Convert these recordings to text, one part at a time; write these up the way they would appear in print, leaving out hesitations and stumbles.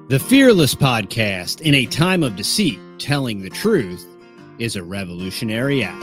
The Fearless Podcast, in a time of deceit, telling the truth is a revolutionary act.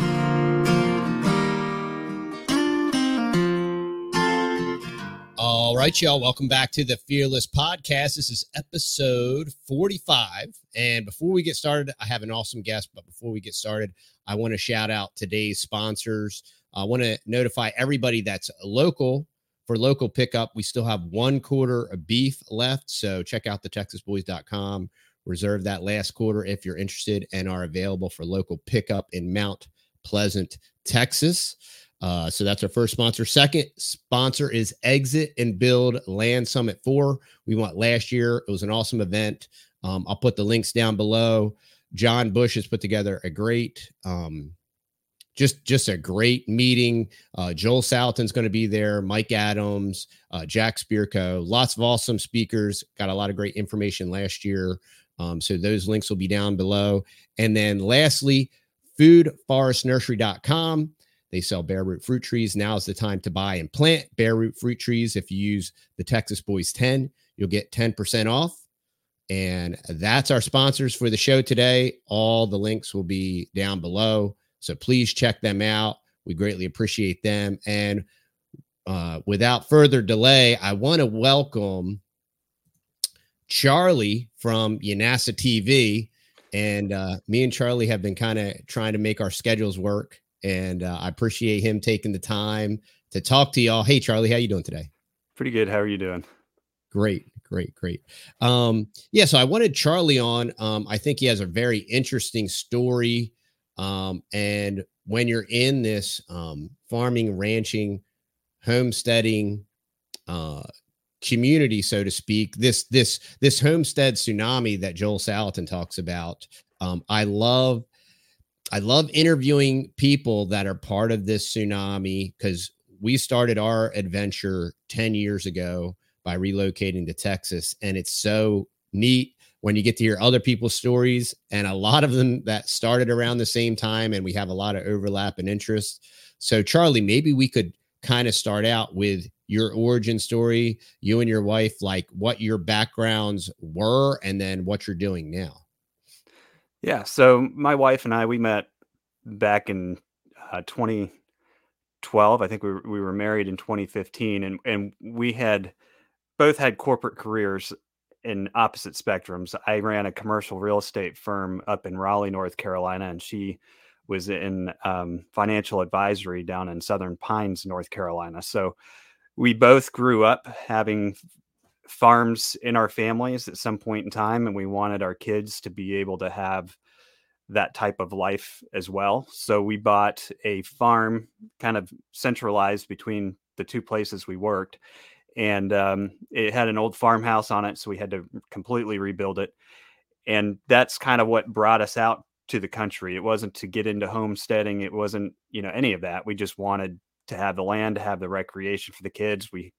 All right, y'all. Welcome back to the Fearless Podcast. This is episode 45. And before we get started, I have an awesome guest. But before we get started, I want to shout out today's sponsors. I want to notify everybody that's local. For local pickup, we still have 1 quarter of beef left. So check out thetexasboys.com. Reserve that last quarter if you're interested and are available for local pickup in Mount Pleasant, Texas. So that's our first sponsor. Second sponsor is Exit and Build Land Summit 4. We went last year. It was an awesome event. I'll put the links down below. John Bush has put together a great just a great meeting. Joel Salatin's going to be there, Mike Adams, Jack Spirko, lots of awesome speakers, got a lot of great information last year. So those links will be down below. And then lastly, foodforestnursery.com. They sell bare root fruit trees. Now is the time to buy and plant bare root fruit trees. If you use the Texas Boys 10, you'll get 10% off. And that's our sponsors for the show today. All the links will be down below. So please check them out. We greatly appreciate them. And without further delay, I want to welcome Charlie from Yanasa TV. And me and Charlie have been kind of trying to make our schedules work. And I appreciate him taking the time to talk to y'all. Hey, Charlie, how you doing today? Pretty good. How are you doing? Great. So I wanted Charlie on. I think he has a very interesting story. And when you're in this farming, ranching, homesteading community, so to speak, this homestead tsunami that Joel Salatin talks about, I love interviewing people that are part of this tsunami, because we started our adventure 10 years ago by relocating to Texas, and it's so neat when you get to hear other people's stories, and a lot of them that started around the same time, and we have a lot of overlap and interest. So Charlie, maybe we could kind of start out with your origin story, you and your wife, like what your backgrounds were, and then what you're doing now. Yeah. So my wife and I, we met back in 2012. I think we were married in 2015, and we had both had corporate careers in opposite spectrums. I ran a commercial real estate firm up in Raleigh, North Carolina, and she was in financial advisory down in Southern Pines, North Carolina. So we both grew up having farms in our families at some point in time, and we wanted our kids to be able to have that type of life as well. So we bought a farm kind of centralized between the two places we worked. And it had an old farmhouse on it, so we had to completely rebuild it. And that's kind of what brought us out to the country. It wasn't to get into homesteading. It wasn't, any of that. We just wanted to have the land, to have the recreation for the kids. We,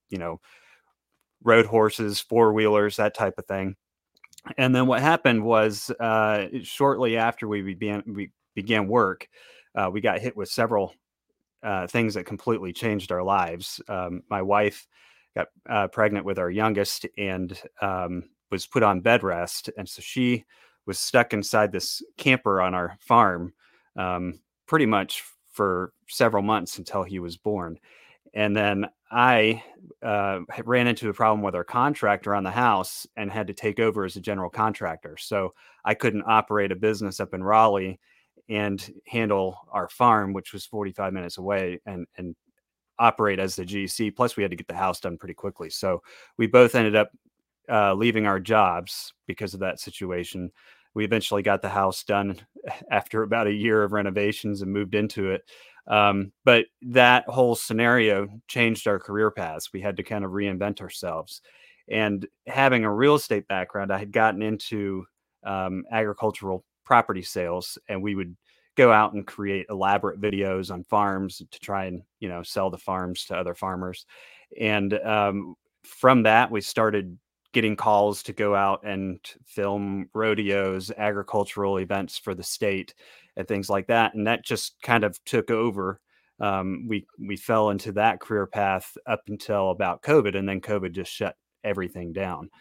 rode horses, four-wheelers, that type of thing. And then what happened was shortly after we began work, we got hit with several things that completely changed our lives. My wife got pregnant with our youngest and was put on bed rest. And so she was stuck inside this camper on our farm pretty much for several months until he was born. And then I ran into a problem with our contractor on the house and had to take over as a general contractor. So I couldn't operate a business up in Raleigh and handle our farm, which was 45 minutes away, and operate as the GC. Plus, we had to get the house done pretty quickly. So we both ended up leaving our jobs because of that situation. We eventually got the house done after about a year of renovations and moved into it. But that whole scenario changed our career paths. We had to kind of reinvent ourselves. And having a real estate background, I had gotten into agricultural property sales, and we would go out and create elaborate videos on farms to try and, sell the farms to other farmers. And from that, we started getting calls to go out and film rodeos, agricultural events for the state and things like that. And that just kind of took over. We fell into that career path up until about COVID, and then COVID just shut everything down.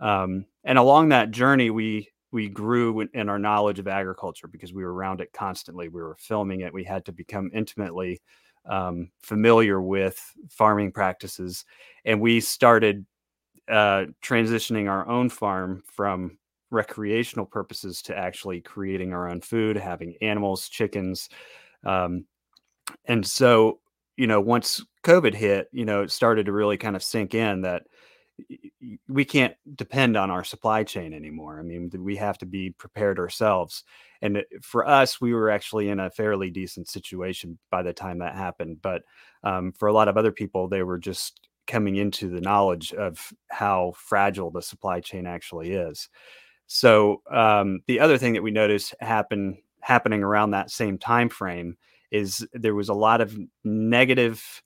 And along that journey, we grew in our knowledge of agriculture because we were around it constantly. We were filming it. We had to become intimately familiar with farming practices, and we started transitioning our own farm from recreational purposes to actually creating our own food, having animals, chickens. And so, once COVID hit, it started to really kind of sink in that we can't depend on our supply chain anymore. I mean, we have to be prepared ourselves. And for us, we were actually in a fairly decent situation by the time that happened. But for a lot of other people, they were just coming into the knowledge of how fragile the supply chain actually is. So the other thing that we noticed happening around that same time frame is there was a lot of negative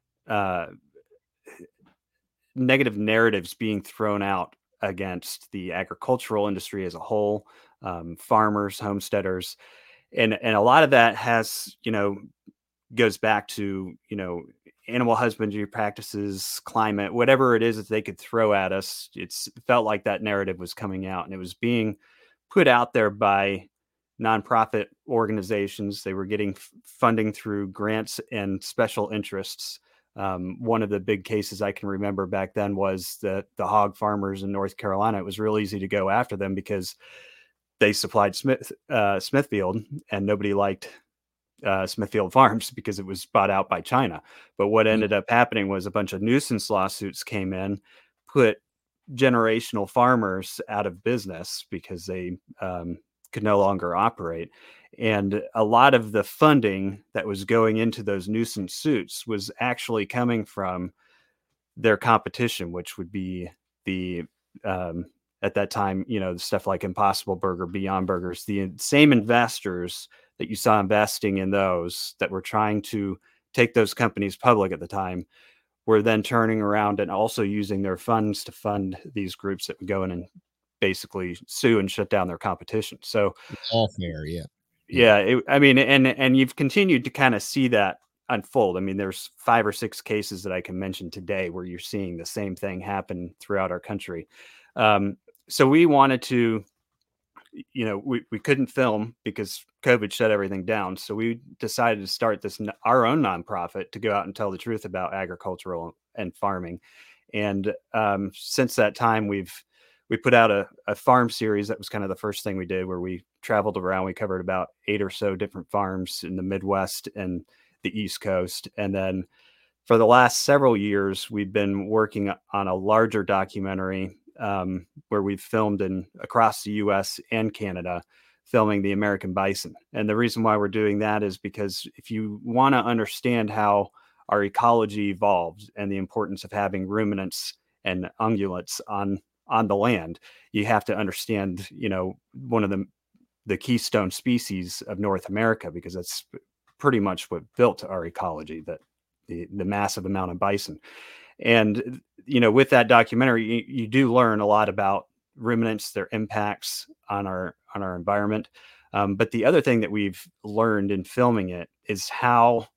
narratives being thrown out against the agricultural industry as a whole, farmers, homesteaders, and a lot of that goes back to animal husbandry practices, climate, whatever it is that they could throw at us. It felt like that narrative was coming out, and it was being put out there by nonprofit organizations. They were getting funding through grants and special interests. One of the big cases I can remember back then was the hog farmers in North Carolina. It was real easy to go after them because they supplied Smithfield, and nobody liked Smithfield Farms because it was bought out by China. But what ended up happening was a bunch of nuisance lawsuits came in, put generational farmers out of business because they could no longer operate. And a lot of the funding that was going into those nuisance suits was actually coming from their competition, which would be the at that time, stuff like Impossible Burger, Beyond Burgers, the same investors that you saw investing in those that were trying to take those companies public at the time were then turning around and also using their funds to fund these groups that would go in and basically sue and shut down their competition. So it's all fair. And you've continued to kind of see that unfold. I mean, there's 5 or 6 cases that I can mention today where you're seeing the same thing happen throughout our country. So we wanted to, we couldn't film because COVID shut everything down. So we decided to start our own nonprofit to go out and tell the truth about agricultural and farming. And since that time, we put out a farm series. That was kind of the first thing we did, where we traveled around. We covered about 8 or so different farms in the Midwest and the East Coast. And then for the last several years, we've been working on a larger documentary where we've filmed across the US and Canada, filming the American bison. And the reason why we're doing that is because if you want to understand how our ecology evolved and the importance of having ruminants and ungulates on the land, you have to understand, one of the keystone species of North America, because that's pretty much what built our ecology, that the massive amount of bison. And, with that documentary, you do learn a lot about ruminants, their impacts on our environment. But the other thing that we've learned in filming it is how,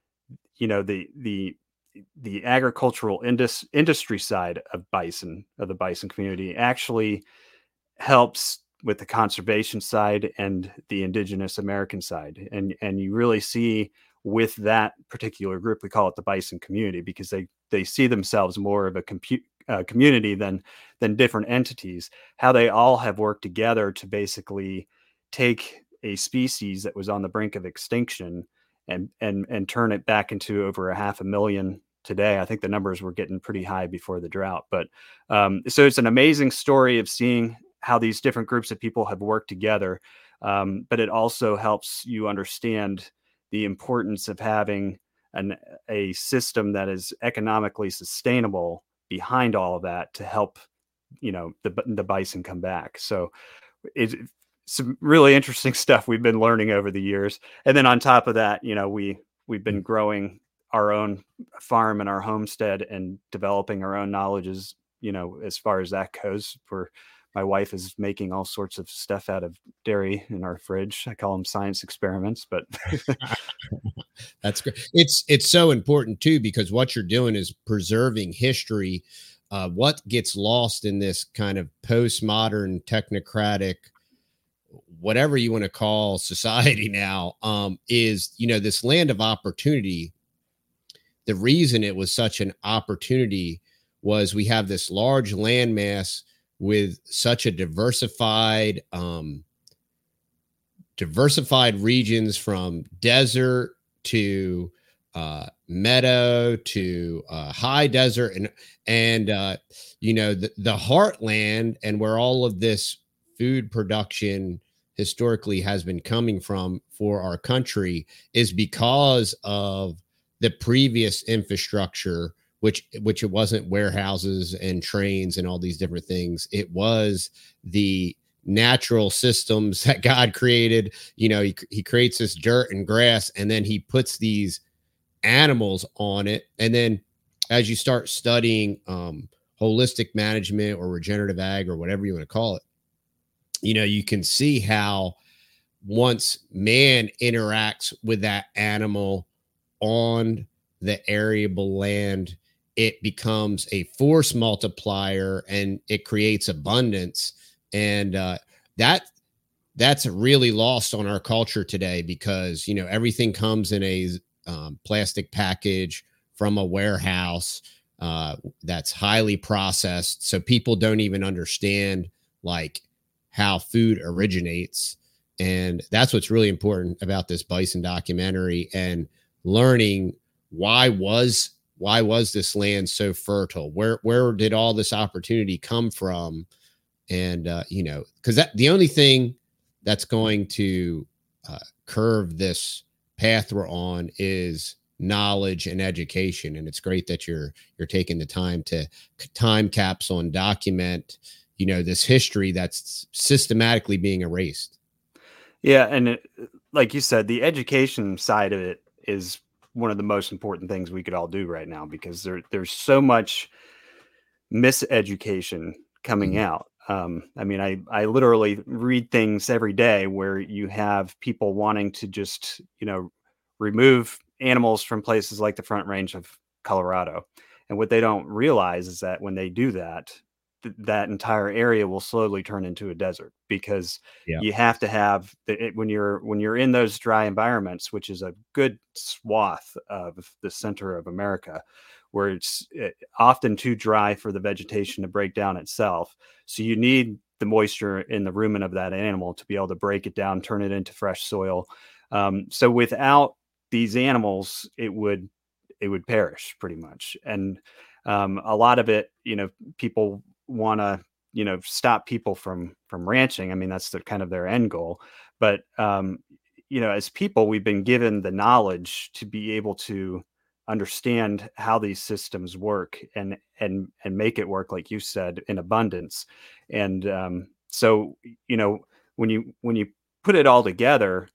the agricultural industry side of the bison community actually helps with the conservation side and the indigenous American side. And you really see with that particular group, we call it the bison community, because they see themselves more of a community than different entities, how they all have worked together to basically take a species that was on the brink of extinction and turn it back into over 500,000 today. I think the numbers were getting pretty high before the drought. But so it's an amazing story of seeing how these different groups of people have worked together. But it also helps you understand the importance of having a system that is economically sustainable behind all of that to help, the bison come back. So it's some really interesting stuff we've been learning over the years. And then on top of that, we've been growing our own farm and our homestead and developing our own knowledges, as far as that goes. My wife is making all sorts of stuff out of dairy in our fridge. I call them science experiments, but that's great. It's so important too, because what you're doing is preserving history what gets lost in this kind of postmodern technocratic, whatever you want to call society now, is, this land of opportunity. The reason it was such an opportunity was we have this large landmass with such a diversified regions, from desert to meadow to high desert, and the heartland, and where all of this food production historically has been coming from for our country, is because of the previous infrastructure, which it wasn't warehouses and trains and all these different things. It was the natural systems that God created. He creates this dirt and grass, and then he puts these animals on it. And then as you start studying holistic management or regenerative ag or whatever you want to call it, you can see how once man interacts with that animal on the arable land, it becomes a force multiplier and it creates abundance. And that's really lost on our culture today, because everything comes in a plastic package from a warehouse that's highly processed, so people don't even understand like how food originates. And that's what's really important about this bison documentary, and learning why was this land so fertile, where did all this opportunity come from. And because that the only thing that's going to curve this path we're on is knowledge and education. And it's great that you're taking the time to time capsule and document this history that's systematically being erased. Yeah, and like you said, the education side of it is one of the most important things we could all do right now, because there's so much miseducation coming out. I mean, I literally read things every day where you have people wanting to just, remove animals from places like the Front Range of Colorado. And what they don't realize is that when they do that, that entire area will slowly turn into a desert, because you have to have when you're in those dry environments, which is a good swath of the center of America, where it's often too dry for the vegetation to break down itself. So you need the moisture in the rumen of that animal to be able to break it down, turn it into fresh soil. So without these animals, it would perish pretty much. And a lot of it, people want to, stop people from ranching. I mean, that's kind of their end goal. But as people, we've been given the knowledge to be able to understand how these systems work and make it work, like you said, in abundance. And so when you put it all together,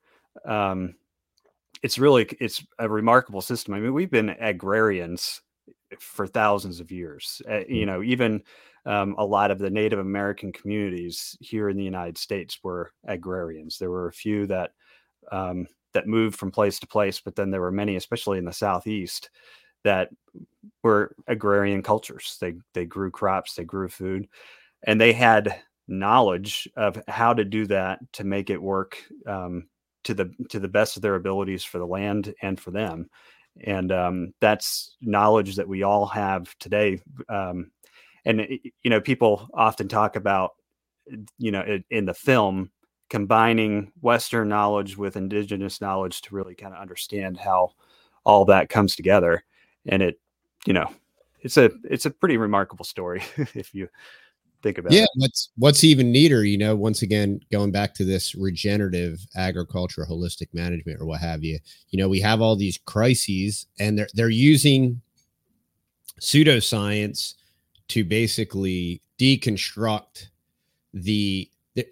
it's a remarkable system. I mean, we've been agrarians for thousands of years. Even a lot of the Native American communities here in the United States were agrarians. There were a few that moved from place to place, but then there were many, especially in the Southeast, that were agrarian cultures. They grew crops, they grew food, and they had knowledge of how to do that to make it work to the best of their abilities for the land and for them. And that's knowledge that we all have today. And people often talk about, in the film, combining Western knowledge with indigenous knowledge to really kind of understand how all that comes together. And it's a pretty remarkable story if you think about it. Yeah, what's even neater, once again, going back to this regenerative agriculture, holistic management, or what have you, we have all these crises, and they're using pseudoscience to basically deconstruct they,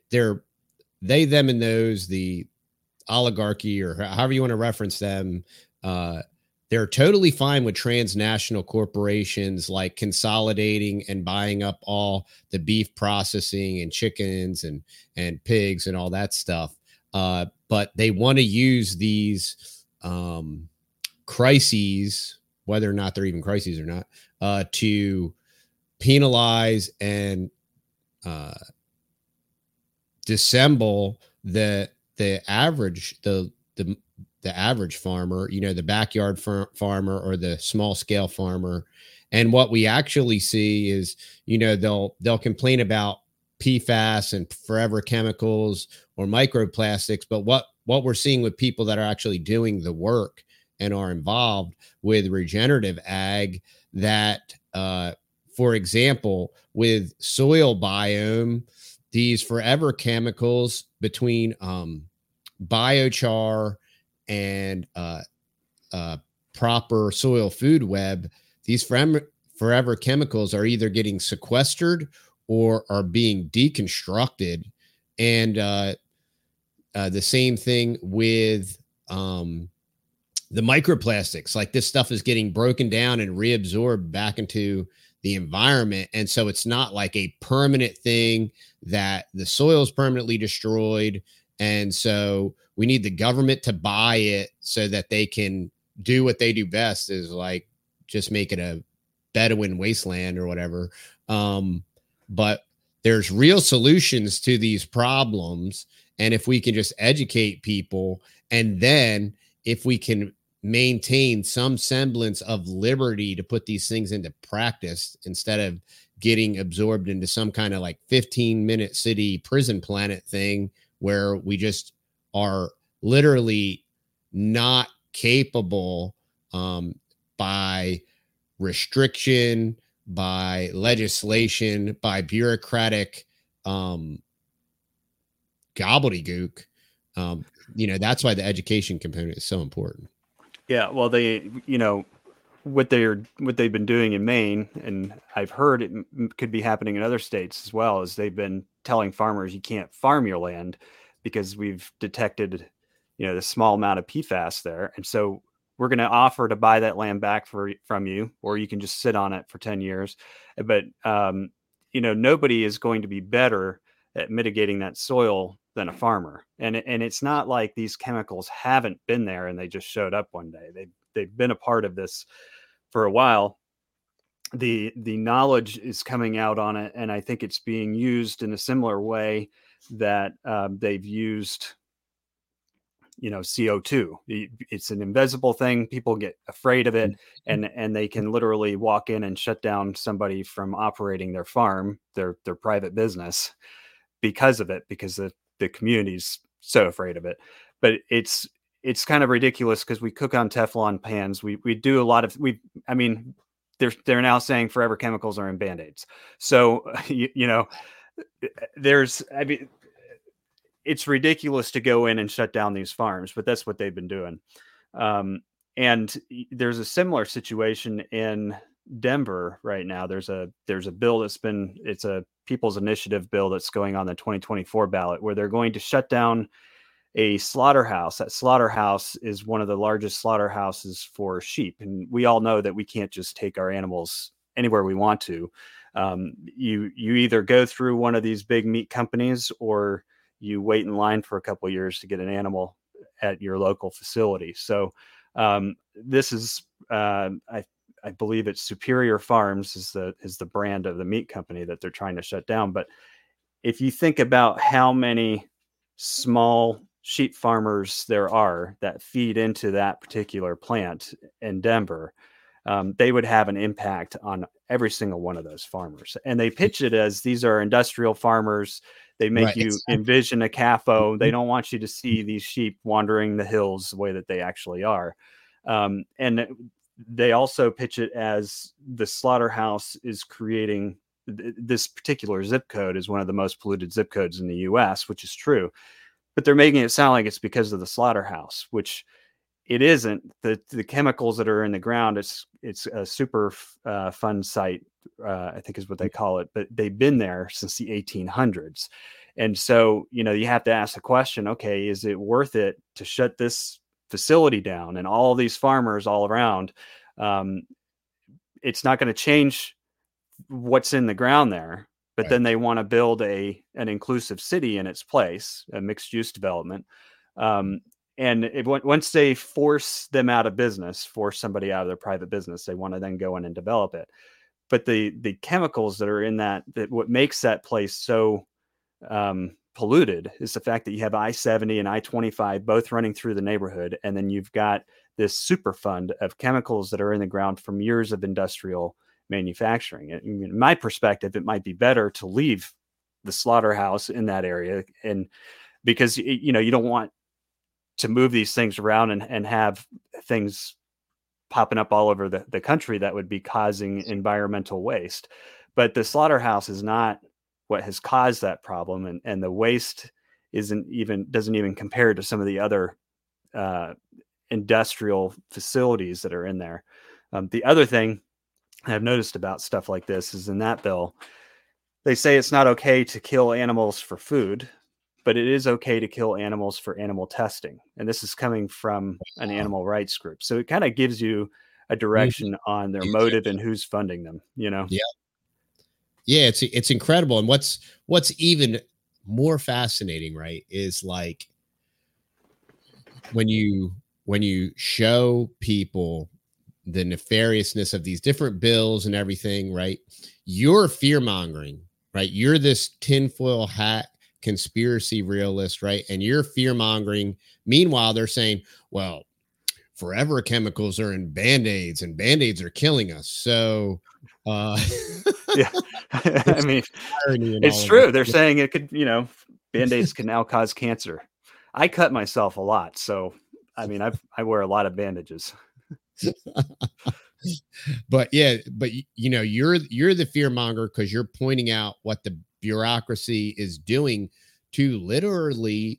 them, and those, the oligarchy, or however you want to reference them. They're totally fine with transnational corporations like consolidating and buying up all the beef processing and chickens and pigs and all that stuff. But they want to use these crises, whether or not they're even crises or not, to penalize and dissemble the average average farmer, the backyard farmer or the small scale farmer. And what we actually see is, they'll complain about PFAS and forever chemicals or microplastics, but what we're seeing with people that are actually doing the work and are involved with regenerative ag, that for example, with soil biome, these forever chemicals between biochar and proper soil food web, these forever chemicals are either getting sequestered or are being deconstructed. And the same thing with the microplastics. Like, this stuff is getting broken down and reabsorbed back into the environment. And so it's not like a permanent thing that the soil is permanently destroyed. And so we need the government to buy it so that they can do what they do best, is like just make it a Bedouin wasteland or whatever. But there's real solutions to these problems. And if we can just educate people, and then if we can maintain some semblance of liberty to put these things into practice instead of getting absorbed into some kind of like 15-minute city prison planet thing where we just are literally not capable by restriction, by legislation, by bureaucratic gobbledygook. That's why the education component is so important. Yeah, well, what they've been doing in Maine, and I've heard it could be happening in other states as well, is they've been telling farmers you can't farm your land because we've detected, the small amount of PFAS there, and so we're going to offer to buy that land back from you, or you can just sit on it for 10 years. But nobody is going to be better at mitigating that soil than a farmer. And it's not like these chemicals haven't been there and they just showed up one day. They've been a part of this for a while. The knowledge is coming out on it, and I think it's being used in a similar way that they've used, CO2. It's an invisible thing. People get afraid of it, and they can literally walk in and shut down somebody from operating their farm, their private business, because of it, because the community's so afraid of it. But it's kind of ridiculous because we cook on Teflon pans. We do a lot of, they're now saying forever chemicals are in Band-Aids. So, it's ridiculous to go in and shut down these farms, but that's what they've been doing. And there's a similar situation in Denver right now. There's a bill it's a People's Initiative bill that's going on the 2024 ballot, where they're going to shut down a slaughterhouse. That slaughterhouse is one of the largest slaughterhouses for sheep. And we all know that we can't just take our animals anywhere we want to. You either go through one of these big meat companies, or you wait in line for a couple of years to get an animal at your local facility. So this is, I believe it's Superior Farms is the brand of the meat company that they're trying to shut down. But if you think about how many small sheep farmers there are that feed into that particular plant in Denver, they would have an impact on every single one of those farmers. And they pitch it as these are industrial farmers. They make you envision a CAFO. They don't want you to see these sheep wandering the hills the way that they actually are. And they also pitch it as the slaughterhouse is creating this particular zip code is one of the most polluted zip codes in the US, which is true. But they're making it sound like it's because of the slaughterhouse, which it isn't. The chemicals that are in the ground, it's a super fun site, I think is what they call it. But they've been there since the 1800s. And so, you have to ask the question, okay, is it worth it to shut this facility down and all these farmers all around? It's not going to change what's in the ground there, but then they want to build an inclusive city in its place, a mixed use development. And once they force them out of business, force somebody out of their private business, they want to then go in and develop it. but the chemicals that are in that what makes that place so polluted is the fact that you have I-70 and I-25 both running through the neighborhood, and then you've got this super fund of chemicals that are in the ground from years of industrial manufacturing. In my perspective, it might be better to leave the slaughterhouse in that area, and because you don't want to move these things around and have things popping up all over the country that would be causing environmental waste. But the slaughterhouse is not what has caused that problem, and the waste doesn't even compare to some of the other industrial facilities that are in there. The other thing I've noticed about stuff like this is in that bill, they say it's not okay to kill animals for food, but it is okay to kill animals for animal testing. And this is coming from an animal rights group. So it kind of gives you a direction on their motive and who's funding them, Yeah. Yeah. It's incredible. And what's even more fascinating, right, is like when you show people the nefariousness of these different bills and everything, right? You're fear mongering, right? You're this tinfoil hat conspiracy realist, right? And you're fear mongering. Meanwhile, they're saying, well, forever chemicals are in Band-Aids and Band-Aids are killing us. So, yeah, I mean, it's true. They're saying it could, Band-Aids can now cause cancer. I cut myself a lot. So, I mean, I wear a lot of bandages. But you're the fear monger because you're pointing out what the bureaucracy is doing to literally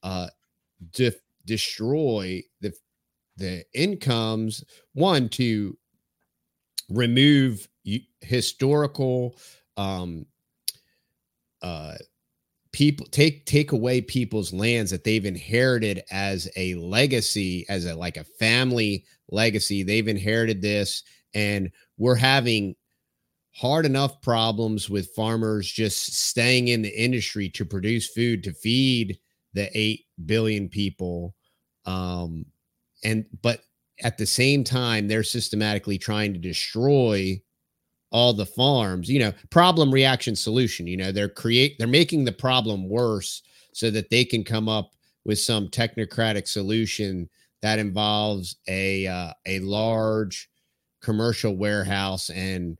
destroy the incomes, one, to remove historical people, take away people's lands that they've inherited as a legacy, as a family legacy. They've inherited this, and we're having hard enough problems with farmers just staying in the industry to produce food to feed the 8 billion people. But at the same time, they're systematically trying to destroy all the farms. Problem, reaction, solution. They're making the problem worse so that they can come up with some technocratic solution that involves a large commercial warehouse, and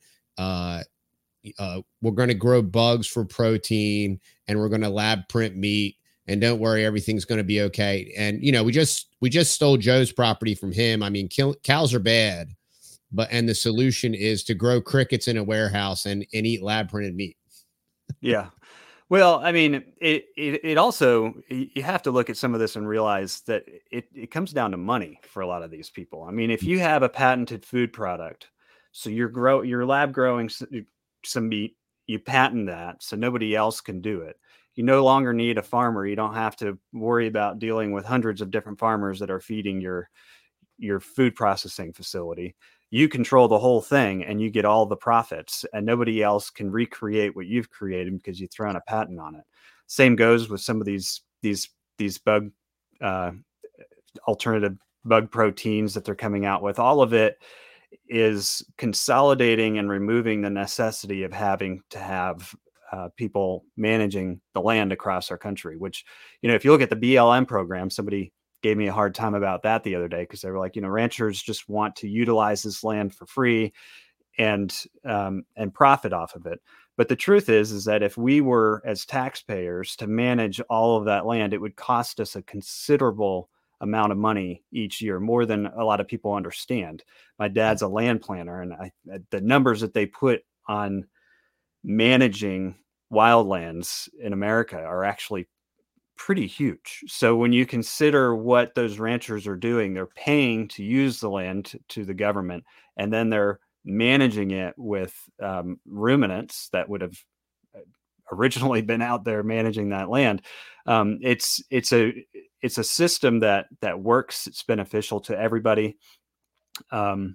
we're going to grow bugs for protein, and we're going to lab print meat, and don't worry, everything's going to be okay. And we just stole Joe's property from him. I mean, cows are bad, and the solution is to grow crickets in a warehouse and eat lab printed meat. Yeah. Well, I mean, it also, you have to look at some of this and realize that it comes down to money for a lot of these people. I mean, if you have a patented food product, so you're lab growing some meat, you patent that so nobody else can do it. You no longer need a farmer. You don't have to worry about dealing with hundreds of different farmers that are feeding your food processing facility. You control the whole thing and you get all the profits, and nobody else can recreate what you've created because you've thrown a patent on it. Same goes with some of these bug alternative bug proteins that they're coming out with. All of it is consolidating and removing the necessity of having to have people managing the land across our country, which, if you look at the BLM program, somebody gave me a hard time about that the other day, because they were like, ranchers just want to utilize this land for free and profit off of it. But the truth is that if we were, as taxpayers, to manage all of that land, it would cost us a considerable amount of money each year, more than a lot of people understand. My dad's a land planner, and the numbers that they put on managing wildlands in America are actually pretty huge. So when you consider what those ranchers are doing, they're paying to use the land to the government, and then they're managing it with ruminants that would have originally been out there managing that land. It's a system that works. It's beneficial to everybody. And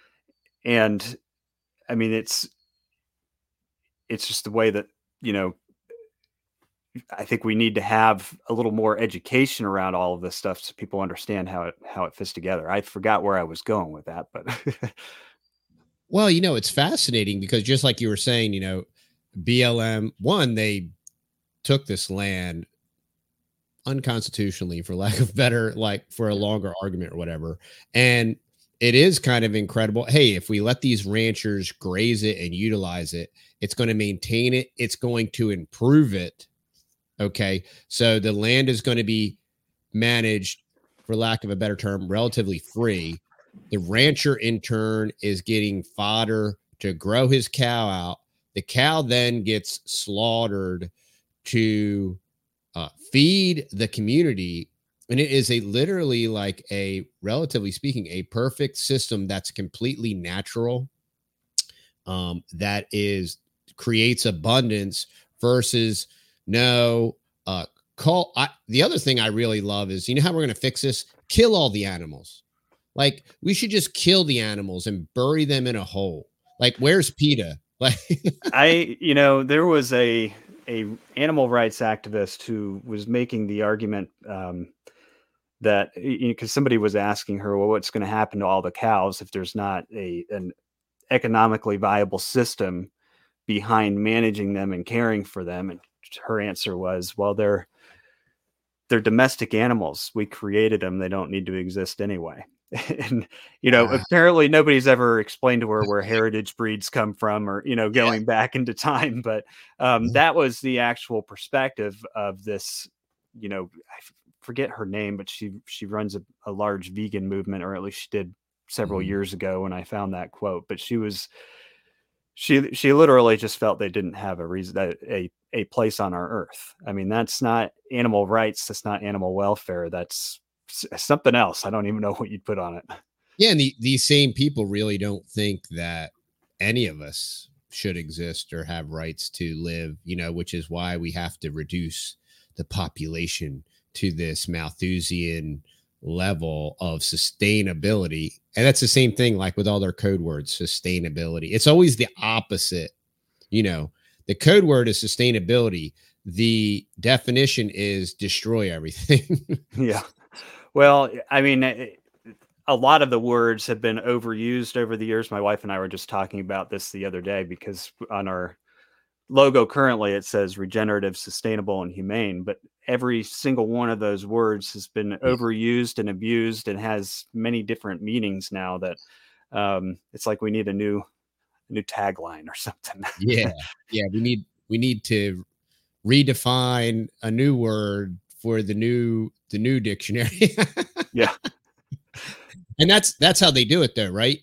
I mean, it's just the way that, I think we need to have a little more education around all of this stuff so people understand how it fits together. I forgot where I was going with that, but Well, it's fascinating because just like you were saying, BLM, one, they took this land unconstitutionally, for lack of better, like for a longer argument or whatever. And it is kind of incredible. Hey, if we let these ranchers graze it and utilize it, it's going to maintain it, it's going to improve it. Okay. So the land is going to be managed, for lack of a better term, relatively free. The rancher, in turn, is getting fodder to grow his cow out. The cow then gets slaughtered to feed the community. And it is literally like a, relatively speaking, a perfect system that's completely natural, that creates abundance versus no the other thing I really love is, how we're going to fix this? Kill all the animals. Like, we should just kill the animals and bury them in a hole. Like, where's PETA? Like, there was a animal rights activist who was making the argument that, because somebody was asking her, well, what's going to happen to all the cows if there's not an economically viable system behind managing them and caring for them? And her answer was, well, they're domestic animals. We created them. They don't need to exist anyway. And, apparently nobody's ever explained to her where heritage breeds come from, or, going back into time. But that was the actual perspective of this, I forget her name, but she runs a large vegan movement, or at least she did several years ago when I found that quote. But she literally just felt they didn't have a reason, a place on our earth. I mean, that's not animal rights. That's not animal welfare. That's something else. I don't even know what you'd put on it. Yeah. And these same people really don't think that any of us should exist or have rights to live, which is why we have to reduce the population to this Malthusian level of sustainability. And that's the same thing, like with all their code words, sustainability. It's always the opposite. The code word is sustainability. The definition is destroy everything. Yeah. Well, I mean, a lot of the words have been overused over the years. My wife and I were just talking about this the other day, because on our logo currently it says regenerative, sustainable, and humane, but every single one of those words has been overused and abused and has many different meanings now, that it's like we need a new tagline or something. Yeah. We need to redefine a new word for the new dictionary. Yeah. And that's how they do it though, right?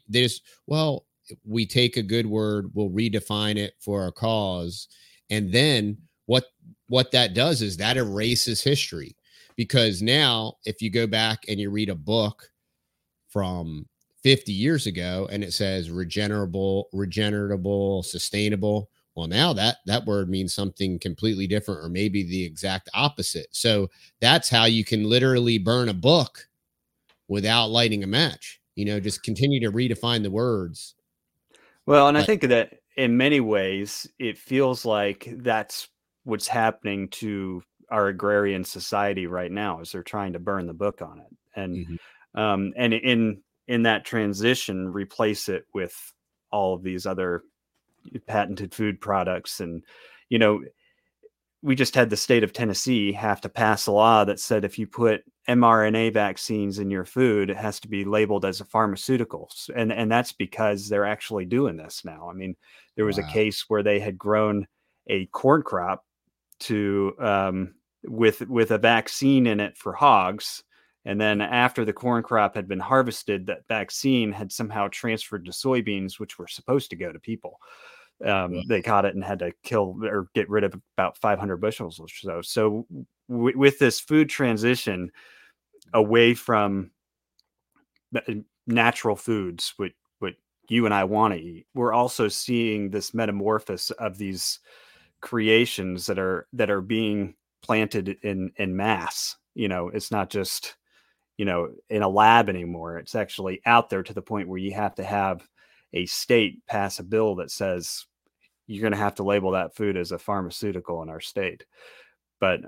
We take a good word, we'll redefine it for our cause. And then what that does is that erases history, because now if you go back and you read a book from 50 years ago and it says regenerable, sustainable, well, now that word means something completely different, or maybe the exact opposite. So that's how you can literally burn a book without lighting a match. Just continue to redefine the words. Well, and I think that in many ways, it feels like that's what's happening to our agrarian society right now, is they're trying to burn the book on it. And, and in that transition, replace it with all of these other patented food products. And, we just had the state of Tennessee have to pass a law that said if you put mRNA vaccines in your food, it has to be labeled as a pharmaceutical. And that's because they're actually doing this now. I mean, there was a case where they had grown a corn crop to with a vaccine in it for hogs. And then after the corn crop had been harvested, that vaccine had somehow transferred to soybeans, which were supposed to go to people. They caught it and had to kill or get rid of about 500 bushels or so. So with this food transition away from natural foods, what you and I want to eat, we're also seeing this metamorphosis of these creations that are being planted in mass. It's not just, in a lab anymore. It's actually out there to the point where you have to have a state pass a bill that says you're going to have to label that food as a pharmaceutical in our state. But,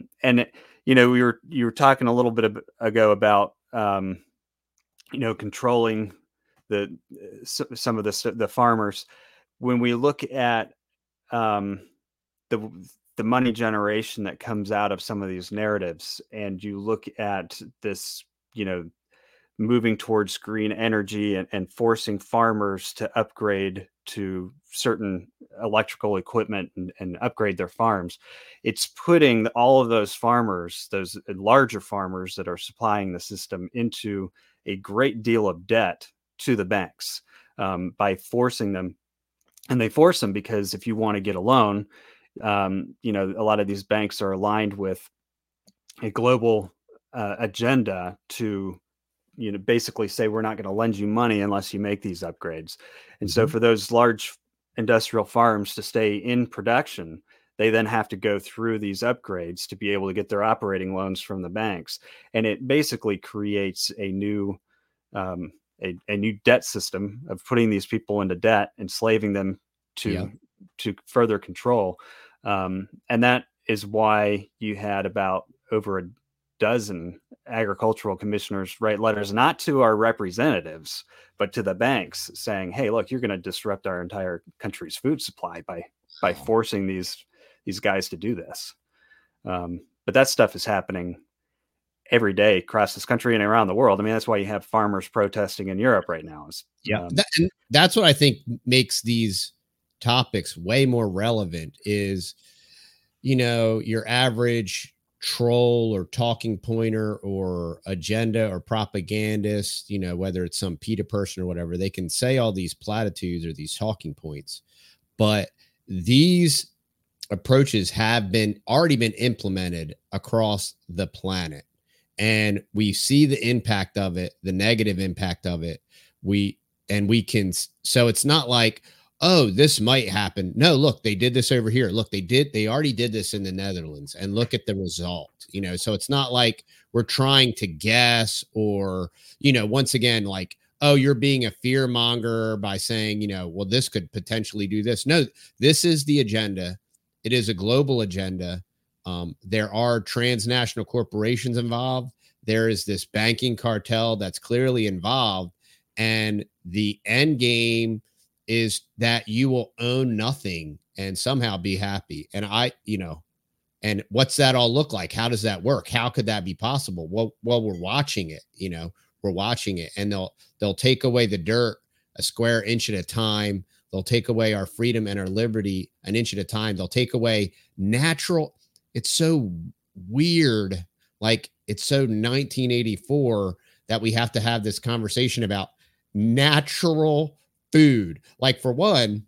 you were talking a little bit ago about, controlling some of the farmers. When we look at the money generation that comes out of some of these narratives, and you look at this, moving towards green energy and forcing farmers to upgrade to certain electrical equipment and upgrade their farms, it's putting all of those farmers, those larger farmers that are supplying the system, into a great deal of debt to the banks by forcing them. And they force them because if you want to get a loan, a lot of these banks are aligned with a global agenda to basically say, we're not going to lend you money unless you make these upgrades. And so for those large industrial farms to stay in production, they then have to go through these upgrades to be able to get their operating loans from the banks. And it basically creates a new debt system of putting these people into debt, enslaving them to further control. And that is why you had about over a dozen agricultural commissioners write letters, not to our representatives, but to the banks, saying, hey, look, you're going to disrupt our entire country's food supply by forcing these guys to do this. But that stuff is happening every day across this country and around the world. I mean, that's why you have farmers protesting in Europe right now. And that's what I think makes these topics way more relevant is, your average troll or talking pointer or agenda or propagandist, whether it's some PETA person or whatever, they can say all these platitudes or these talking points, but these approaches have already been implemented across the planet. And we see the impact of it, the negative impact of it. So it's not like, oh, this might happen. No, look, they did this over here. Look, they already did this in the Netherlands, and look at the result, so it's not like we're trying to guess or, once again, like, oh, you're being a fear monger by saying, well, this could potentially do this. No, this is the agenda. It is a global agenda. There are transnational corporations involved. There is this banking cartel that's clearly involved. And the end game is that you will own nothing and somehow be happy. And and what's that all look like? How does that work? How could that be possible? Well, we're watching it, we're watching it, and they'll take away the dirt a square inch at a time. They'll take away our freedom and our liberty an inch at a time. They'll take away natural. It's so weird. Like, it's so 1984 that we have to have this conversation about natural food. Like, for one,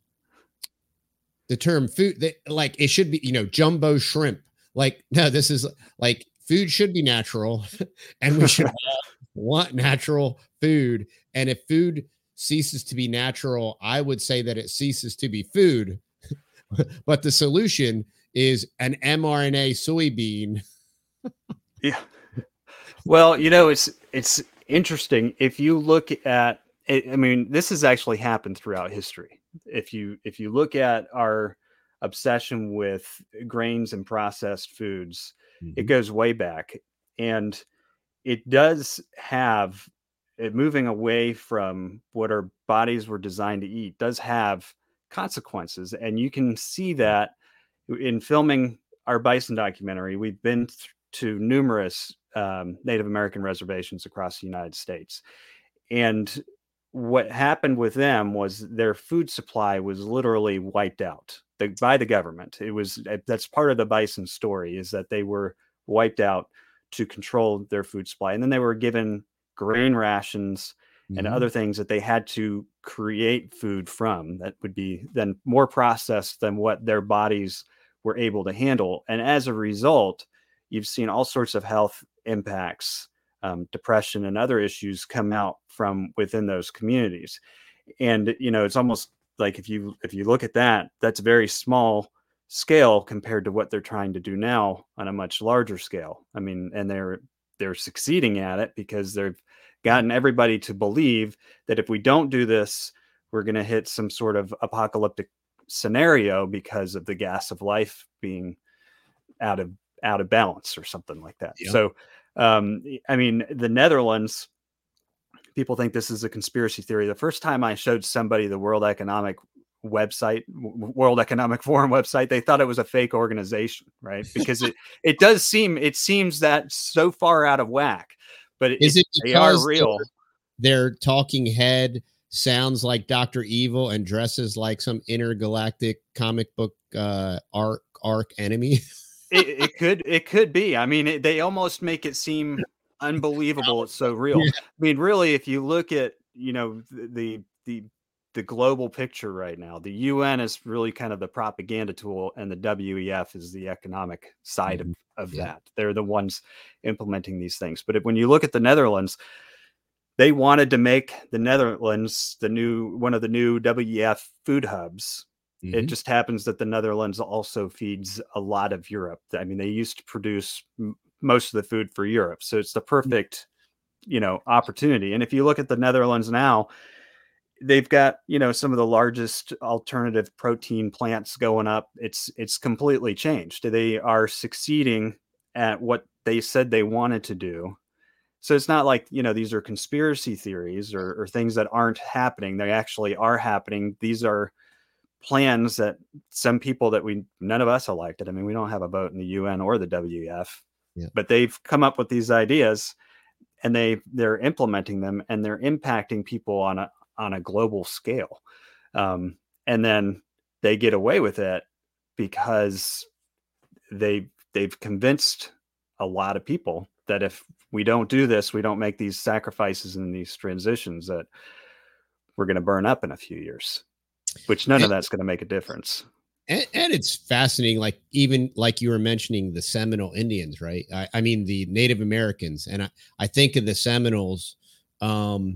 the term food, like, it should be, jumbo shrimp. Like, no, this is like, food should be natural and we should want natural food. And if food ceases to be natural, I would say that it ceases to be food. But the solution is an mRNA soybean. Yeah. Well, it's interesting. If you look at it, I mean, this has actually happened throughout history. If you look at our obsession with grains and processed foods, it goes way back. And it does have it moving away from what our bodies were designed to eat does have consequences. And you can see that in filming our bison documentary. We've been to numerous Native American reservations across the United States. And what happened with them was their food supply was literally wiped out by the government. That's part of the bison story, is that they were wiped out to control their food supply. And then they were given grain rations and other things that they had to create food from that would be then more processed than what their bodies were able to handle. And as a result, you've seen all sorts of health impacts, depression and other issues come out from within those communities. And, it's almost like if you look at that, that's very small scale compared to what they're trying to do now on a much larger scale. I mean, and they're succeeding at it because they've gotten everybody to believe that if we don't do this, we're going to hit some sort of apocalyptic scenario because of the gas of life being out of balance or something like that. Yeah. So, I mean, the Netherlands, people think this is a conspiracy theory. The first time I showed somebody the World Economic Forum website, they thought it was a fake organization, right? Because it seems that so far out of whack, but they are real. Their talking head sounds like Dr. Evil and dresses like some intergalactic comic book arc enemy. It could be. I mean, they almost make it seem unbelievable. It's so real. Yeah. I mean, really, if you look at, the global picture right now, the UN is really kind of the propaganda tool, and the WEF is the economic side of that. They're the ones implementing these things. But when you look at the Netherlands, they wanted to make the Netherlands one of the new WEF food hubs. It just happens that the Netherlands also feeds a lot of Europe. I mean, they used to produce most of the food for Europe. So it's the perfect, opportunity. And if you look at the Netherlands now, they've got, some of the largest alternative protein plants going up. It's completely changed. They are succeeding at what they said they wanted to do. So it's not like, these are conspiracy theories or things that aren't happening. They actually are happening. These are plans that some people that none of us elected. I mean, we don't have a vote in the UN or the WEF, but they've come up with these ideas, and they're implementing them, and they're impacting people on a global scale. And then they get away with it because they've convinced a lot of people that if we don't do this, we don't make these sacrifices and these transitions, that we're going to burn up in a few years. Which none of that's going to make a difference. And it's fascinating, even like you were mentioning the Seminole Indians, right? I mean, the Native Americans. And I think of the Seminoles and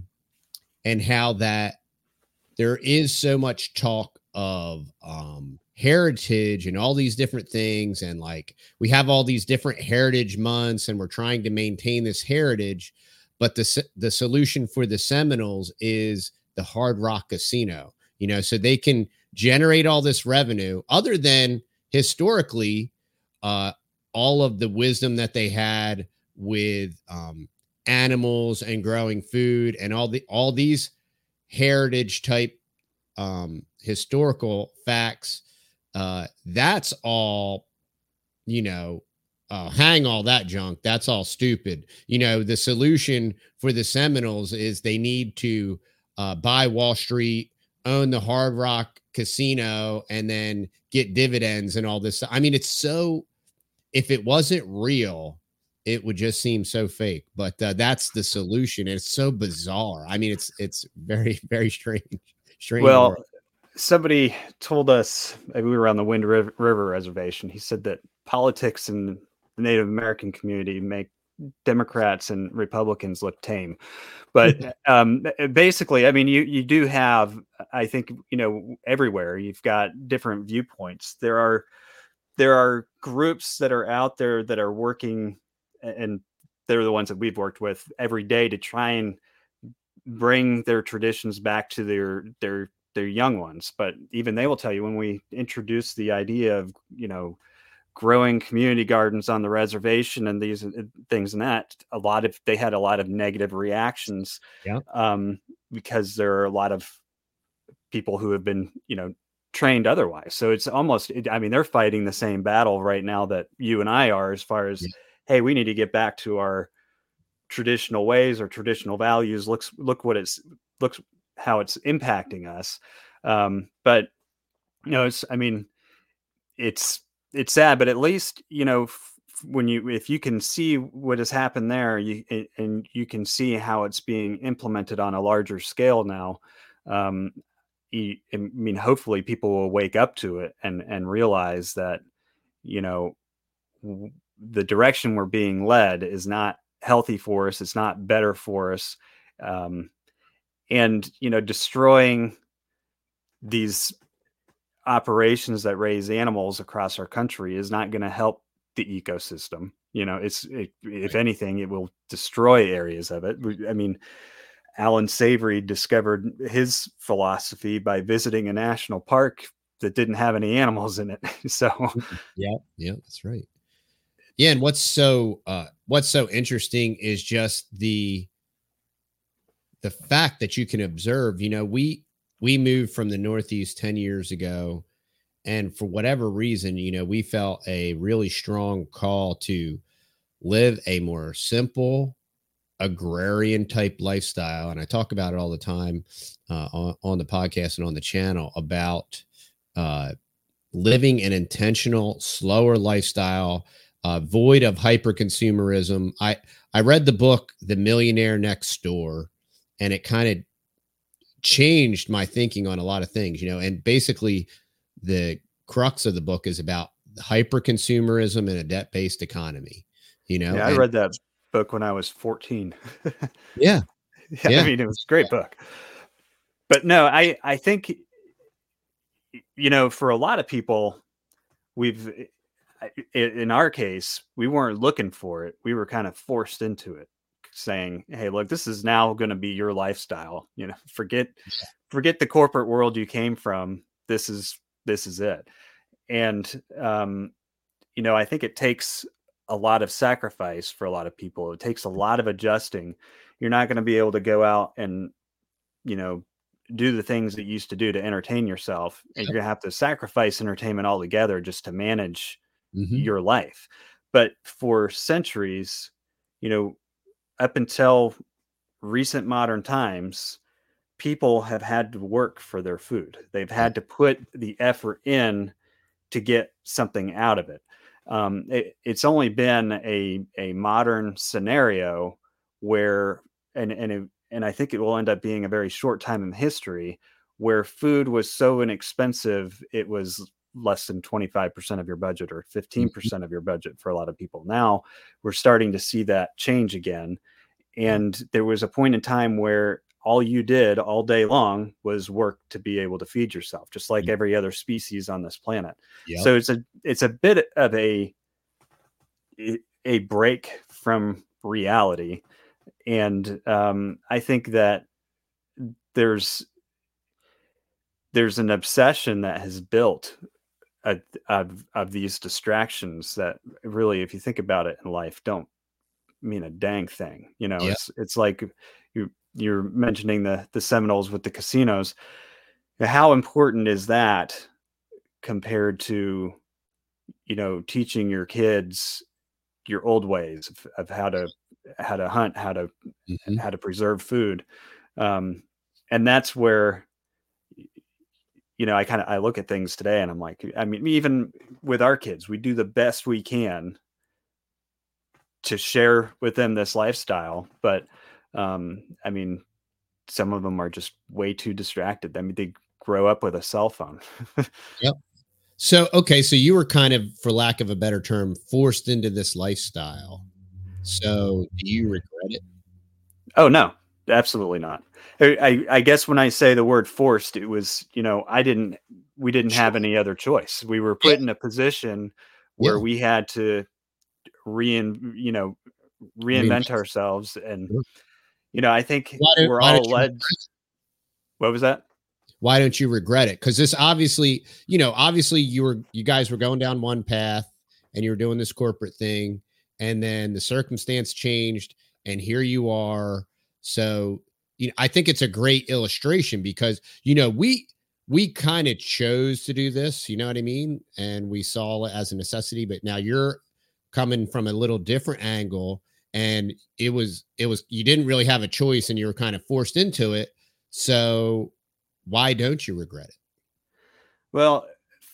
how that there is so much talk of heritage and all these different things. And we have all these different heritage months, and we're trying to maintain this heritage. But the solution for the Seminoles is the Hard Rock Casino. So they can generate all this revenue, other than historically, all of the wisdom that they had with animals and growing food and all these heritage type historical facts. That's all, hang all that junk. That's all stupid. The solution for the Seminoles is they need to buy Wall Street, own the Hard Rock Casino, and then get dividends and all this. I mean, it's so, if it wasn't real, it would just seem so fake, but that's the solution. It's so bizarre. I mean, it's very, very strange. Well, world. Somebody told us, we were on the Wind River Reservation. He said that politics in the Native American community make Democrats and Republicans look tame. But basically, I mean, you do have, I think, everywhere you've got different viewpoints. There are groups that are out there that are working, and they're the ones that we've worked with every day to try and bring their traditions back to their young ones. But even they will tell you, when we introduce the idea of, growing community gardens on the reservation and these things, and that they had a lot of negative reactions, because there are a lot of people who have been, trained otherwise. So it's almost, they're fighting the same battle right now that you and I are, as far as, hey, we need to get back to our traditional ways or traditional values. Look how it's impacting us. But it's sad, but at least, if you can see what has happened there, and you can see how it's being implemented on a larger scale now. Hopefully people will wake up to it and realize that, the direction we're being led is not healthy for us. It's not better for us. And, destroying these operations that raise animals across our country is not going to help the ecosystem. If anything, it will destroy areas of it. Alan Savory discovered his philosophy by visiting a national park that didn't have any animals in it. So yeah, that's right. Yeah. And what's so interesting is just the the fact that you can observe, we moved from the Northeast 10 years ago, and for whatever reason, we felt a really strong call to live a more simple agrarian type lifestyle. And I talk about it all the time on the podcast and on the channel about living an intentional, slower lifestyle, void of hyper consumerism. I read the book The Millionaire Next Door, and it kind of changed my thinking on a lot of things, and basically the crux of the book is about hyper consumerism and a debt-based economy, Yeah, I read that book when I was 14. Yeah. I mean, it was a great book. But no, I think, for a lot of people, in our case, we weren't looking for it. We were kind of forced into it, saying, hey, look, this is now going to be your lifestyle. Forget the corporate world you came from. This is it. And, I think it takes a lot of sacrifice for a lot of people. It takes a lot of adjusting. You're not going to be able to go out and, do the things that you used to do to entertain yourself. And you're going to have to sacrifice entertainment altogether just to manage your life. But for centuries, up until recent modern times, people have had to work for their food. They've had to put the effort in to get something out of it. It's only been a modern scenario where, and I think it will end up being a very short time in history, where food was so inexpensive, it was less than 25% of your budget or 15% of your budget for a lot of people. Now we're starting to see that change again. And there was a point in time where all you did all day long was work to be able to feed yourself, just like every other species on this planet. Yep. So it's a bit of a break from reality. And I think that there's an obsession that has built of these distractions that really, if you think about it in life, don't mean a dang thing. Yep. It's like you're mentioning the Seminoles with the casinos. How important is that compared to, teaching your kids your old ways of how to hunt, how to preserve food. And that's where, I look at things today and I'm like, I mean, even with our kids, we do the best we can to share with them this lifestyle. But, I mean, some of them are just way too distracted. I mean, they grow up with a cell phone. Yep. So, okay. So you were kind of, for lack of a better term, forced into this lifestyle. So do you regret it? Oh, no, absolutely not. I guess when I say the word forced, it was, we didn't have any other choice. We were put in a position where we had to reinvent ourselves. And, I think we're all led. What was that? Why don't you regret it? Because this obviously you guys were going down one path and you were doing this corporate thing, and then the circumstance changed and here you are. So, I think it's a great illustration because, we kind of chose to do this, you know what I mean? And we saw it as a necessity, but now you're coming from a little different angle, and it was, you didn't really have a choice and you were kind of forced into it. So why don't you regret it? Well,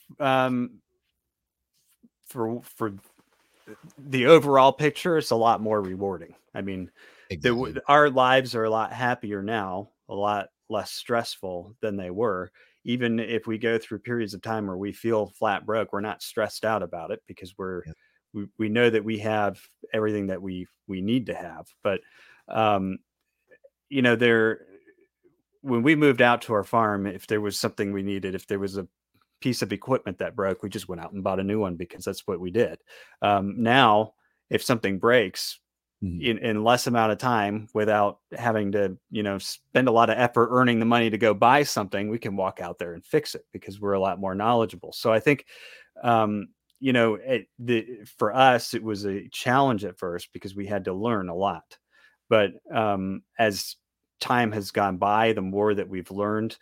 for the overall picture, it's a lot more rewarding. I mean, exactly. Our lives are a lot happier now, a lot less stressful than they were. Even if we go through periods of time where we feel flat broke, we're not stressed out about it because we know that we have everything that we need to have. But, when we moved out to our farm, if there was something we needed, if there was a piece of equipment that broke, we just went out and bought a new one because that's what we did. Now, if something breaks in less amount of time without having to, spend a lot of effort earning the money to go buy something, we can walk out there and fix it because we're a lot more knowledgeable. So I think, for us, it was a challenge at first because we had to learn a lot. But as time has gone by, the more that we've learned.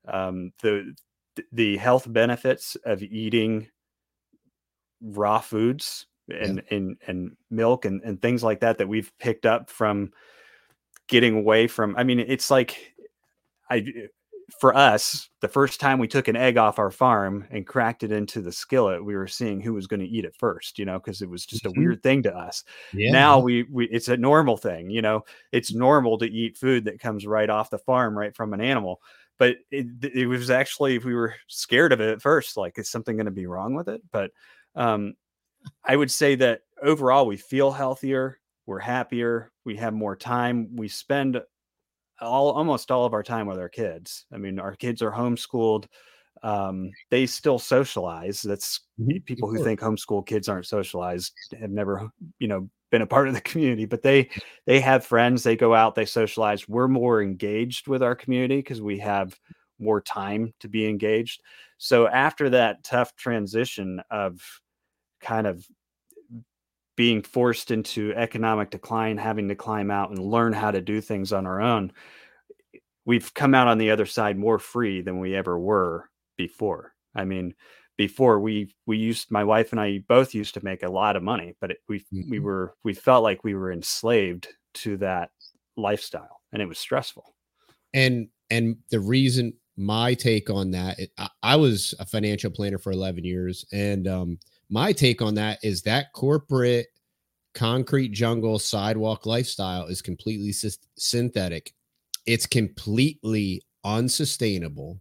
The health benefits of eating raw foods and milk and things like that we've picked up from getting away from. I mean, it's like for us, the first time we took an egg off our farm and cracked it into the skillet, we were seeing who was going to eat it first, because it was just a weird thing to us. Now we it's a normal thing, it's normal to eat food that comes right off the farm, right from an animal. But it was actually, we were scared of it at first, like, is something going to be wrong with it? But I would say that overall we feel healthier, we're happier, we have more time, we spend almost all of our time with our kids. I mean, our kids are homeschooled. They still socialize. That's people who think homeschool kids aren't socialized have never, been a part of the community, but they have friends, they go out, they socialize. We're more engaged with our community because we have more time to be engaged. So after that tough transition of kind of being forced into economic decline, having to climb out and learn how to do things on our own, we've come out on the other side more free than we ever were before. I mean, before we my wife and I both used to make a lot of money, but we felt like we were enslaved to that lifestyle, and it was stressful. And the reason, my take on that, I was a financial planner for 11 years. And my take on that is that corporate concrete jungle sidewalk lifestyle is completely synthetic. It's completely unsustainable.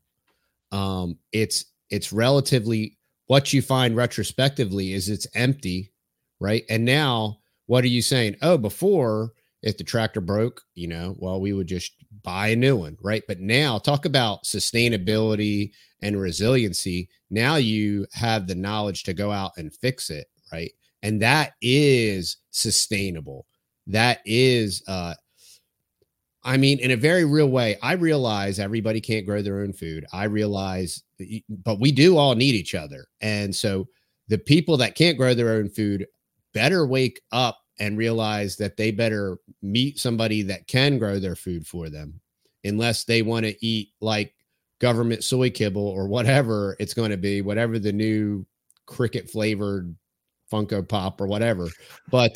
It's relatively, what you find retrospectively is it's empty, right? And now what are you saying? Oh, before, if the tractor broke, well, we would just buy a new one, right? But now talk about sustainability and resiliency. Now you have the knowledge to go out and fix it, right? And that is sustainable. That is, I mean, in a very real way, I realize everybody can't grow their own food. I realize, but we do all need each other. And so the people that can't grow their own food better wake up and realize that they better meet somebody that can grow their food for them, unless they want to eat like government soy kibble or whatever it's going to be, whatever the new cricket flavored Funko Pop or whatever. But,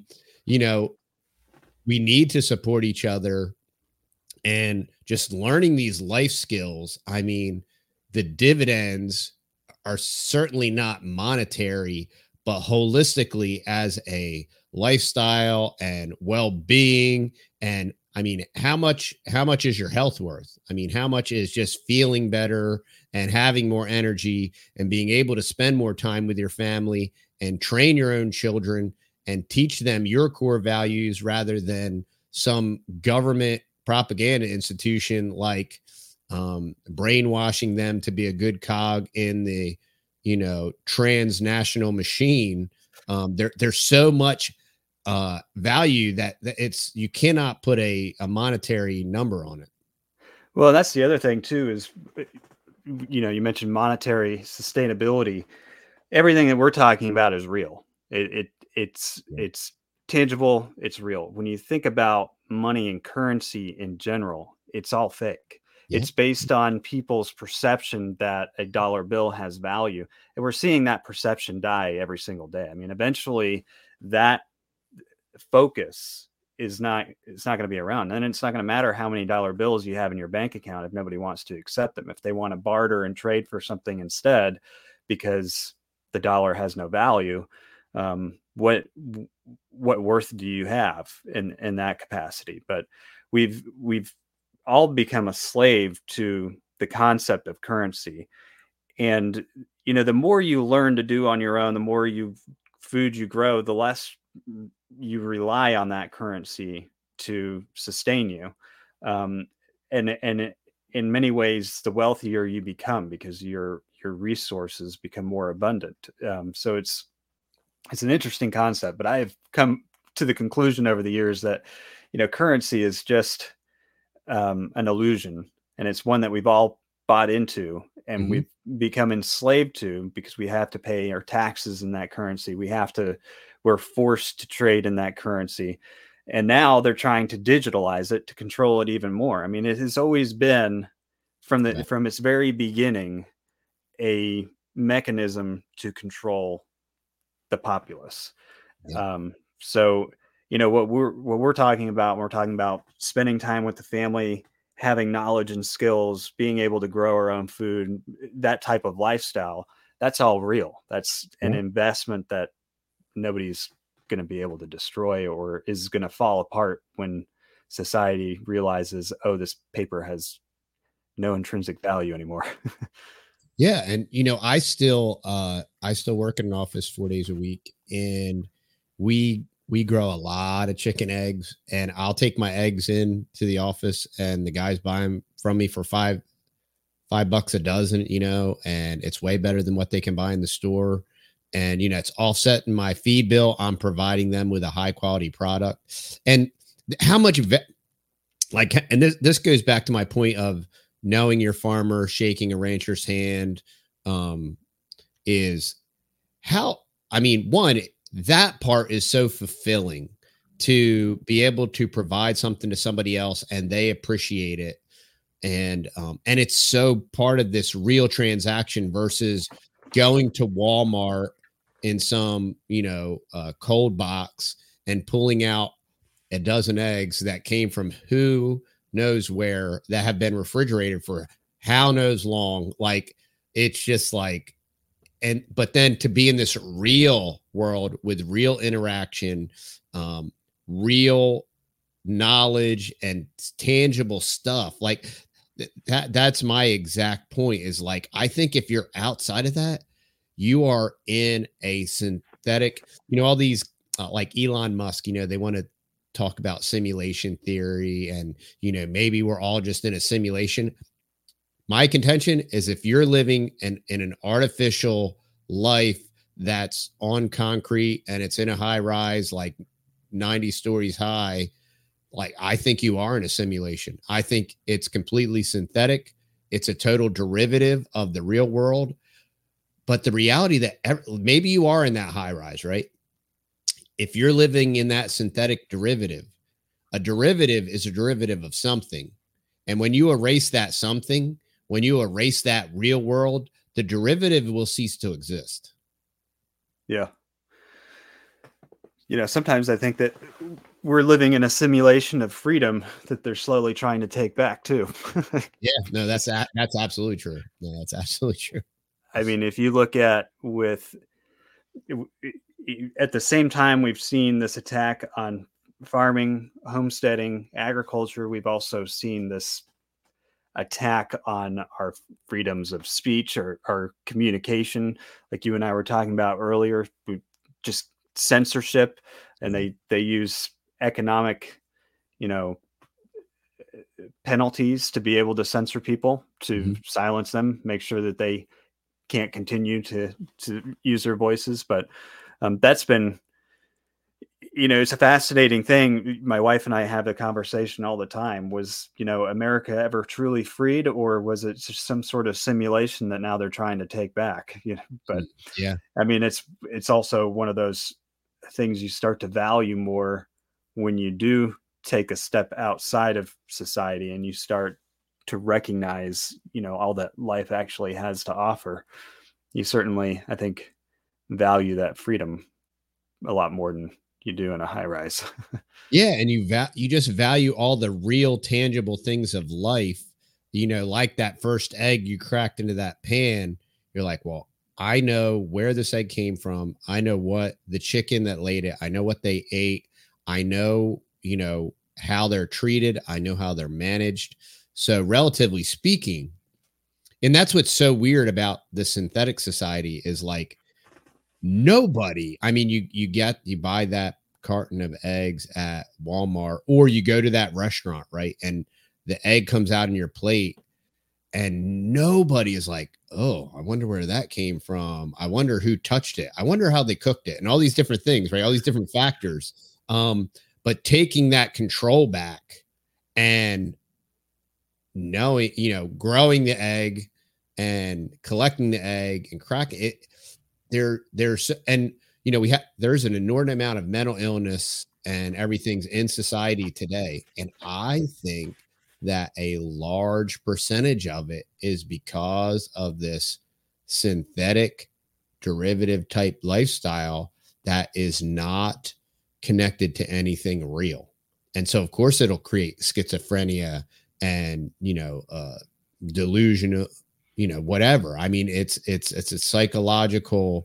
we need to support each other, and just learning these life skills. I mean, the dividends are certainly not monetary, but holistically as a lifestyle and well-being. And I mean, how much is your health worth? I mean, how much is just feeling better and having more energy and being able to spend more time with your family and train your own children and teach them your core values rather than some government propaganda institution like brainwashing them to be a good cog in the transnational machine. There's so much value that it's, you cannot put a monetary number on it. Well, that's the other thing too, is you mentioned monetary sustainability. Everything that we're talking about is real. It's tangible, it's real. When you think about money and currency in general, it's all fake. Yeah. It's based on people's perception that a dollar bill has value. And we're seeing that perception die every single day. I mean, eventually that focus it's not going to be around. And it's not going to matter how many dollar bills you have in your bank account if nobody wants to accept them. If they want to barter and trade for something instead because the dollar has no value, what worth do you have in that capacity? But we've all become a slave to the concept of currency. And the more you learn to do on your own, the more food you grow, the less you rely on that currency to sustain you. And in many ways, the wealthier you become because your resources become more abundant. So it's an interesting concept, but I have come to the conclusion over the years that, currency is just an illusion, and it's one that we've all bought into and we've become enslaved to because we have to pay our taxes in that currency. We're forced to trade in that currency. And now they're trying to digitalize it to control it even more. I mean, it has always been Right. from its very beginning a mechanism to control the populace. Yeah. So what we're talking about when we're talking about spending time with the family, having knowledge and skills, being able to grow our own food, that type of lifestyle, that's all real. That's an Yeah. investment that nobody's going to be able to destroy or is going to fall apart when society realizes, oh, this paper has no intrinsic value anymore. Yeah, and I still work in an office 4 days a week, and we grow a lot of chicken eggs, and I'll take my eggs in to the office, and the guys buy them from me for $5 a dozen, and it's way better than what they can buy in the store. And it's offset in my feed bill. I'm providing them with a high quality product, and how much and this goes back to my point of knowing your farmer, shaking a rancher's hand, is how, I mean, one, that part is so fulfilling to be able to provide something to somebody else and they appreciate it. And it's so part of this real transaction versus going to Walmart in some, cold box and pulling out a dozen eggs that came from who knows where, that have been refrigerated for how knows long. Like, it's just like, but then to be in this real world with real interaction, real knowledge and tangible stuff, like that's my exact point, is like, I think if you're outside of that, you are in a synthetic, all these like Elon Musk, they want to talk about simulation theory, and maybe we're all just in a simulation. My contention is, if you're living in an artificial life that's on concrete and it's in a high rise, like 90 stories high, like, I think you are in a simulation. I think it's completely synthetic. It's a total derivative of the real world. But the reality that maybe you are in that high rise, right? If you're living in that synthetic derivative, a derivative is a derivative of something. And when you erase that something, when you erase that real world, the derivative will cease to exist. Yeah. Sometimes I think that we're living in a simulation of freedom that they're slowly trying to take back too. Yeah, no, that's absolutely true. No, that's absolutely true. I mean, if you look at at the same time we've seen this attack on farming, homesteading, agriculture, we've also seen this attack on our freedoms of speech or our communication, like you and I were talking about earlier. Just censorship, and they use economic, penalties to be able to censor people, to silence them, make sure that they can't continue to use their voices. But that's been, it's a fascinating thing. My wife and I have a conversation all the time. Was, America ever truly freed, or was it just some sort of simulation that now they're trying to take back? But yeah, I mean, it's also one of those things you start to value more when you do take a step outside of society and you start to recognize, all that life actually has to offer. You certainly, I think, value that freedom a lot more than you do in a high rise. yeah, and you just value all the real tangible things of life. Like that first egg you cracked into that pan. You're like, well, I know where this egg came from. I know what the chicken that laid it. I know what they ate. I know, how they're treated. I know how they're managed. So, relatively speaking, and that's what's so weird about the synthetic society, is like, nobody, I mean, you buy that carton of eggs at Walmart, or you go to that restaurant, right? And the egg comes out in your plate, and nobody is like, oh, I wonder where that came from. I wonder who touched it. I wonder how they cooked it, and all these different things, right? All these different factors. But taking that control back and knowing, growing the egg and collecting the egg and cracking it, there's, and there's an inordinate amount of mental illness and everything's in society today. And I think that a large percentage of it is because of this synthetic derivative type lifestyle that is not connected to anything real. And so, of course, it'll create schizophrenia and, delusional, whatever. I mean, it's a psychological,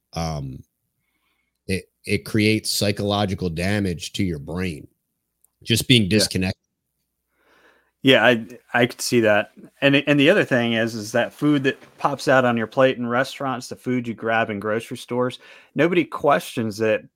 it creates psychological damage to your brain, just being disconnected. Yeah, I could see that. And the other thing is that food that pops out on your plate in restaurants, the food you grab in grocery stores, nobody questions it.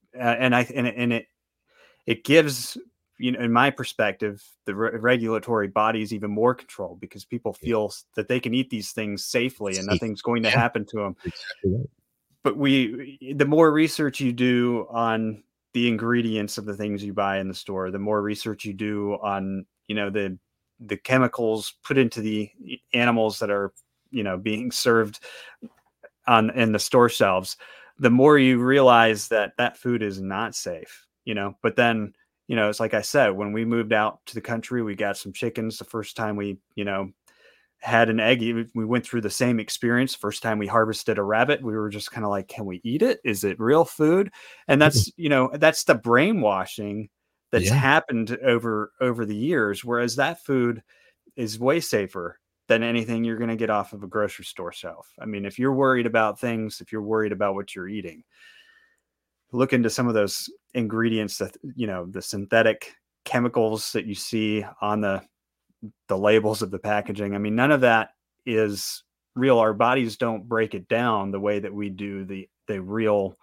And it gives, in my perspective, the regulatory bodies even more control, because people feel that they can eat these things safely and nothing's going to happen to them. Exactly right. But the more research you do on the ingredients of the things you buy in the store, the more research you do on, the chemicals put into the animals that are, being served in the store shelves, the more you realize that food is not safe, but then, it's like I said, when we moved out to the country, we got some chickens. The first time we, had an egg, we went through the same experience. First time we harvested a rabbit, we were just kind of like, can we eat it? Is it real food? And that's, that's the brainwashing that's happened over the years. Whereas that food is way safer than anything you're going to get off of a grocery store shelf. I mean, if you're worried about things, if you're worried about what you're eating, look into some of those ingredients that, the synthetic chemicals that you see on the labels of the packaging. I mean, none of that is real. Our bodies don't break it down the way that we do the real,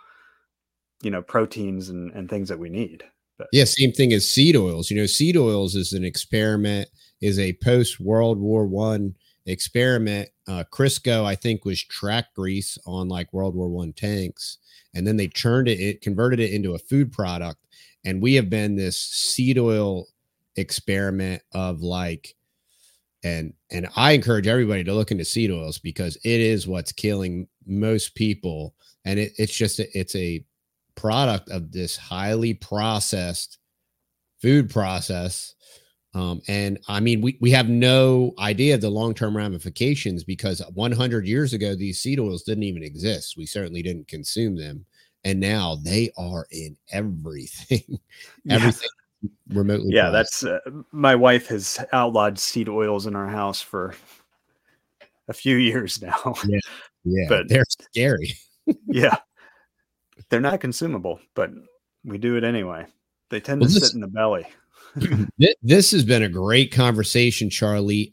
proteins and things that we need. But yeah, same thing as seed oils. Seed oils is an experiment, is a post World War I experiment. Crisco, I think, was track grease on like World War I tanks, and then they converted it into a food product. And we have been this seed oil experiment of like, and I encourage everybody to look into seed oils, because it is what's killing most people. And it's a product of this highly processed food process. And I mean, we have no idea of the long-term ramifications, because 100 years ago, these seed oils didn't even exist. We certainly didn't consume them. And now they are in everything, everything remotely. Yeah, that's my wife has outlawed seed oils in our house for a few years now. Yeah, but they're scary. Yeah, they're not consumable, but we do it anyway. They tend to sit in the belly. This has been a great conversation, Charlie.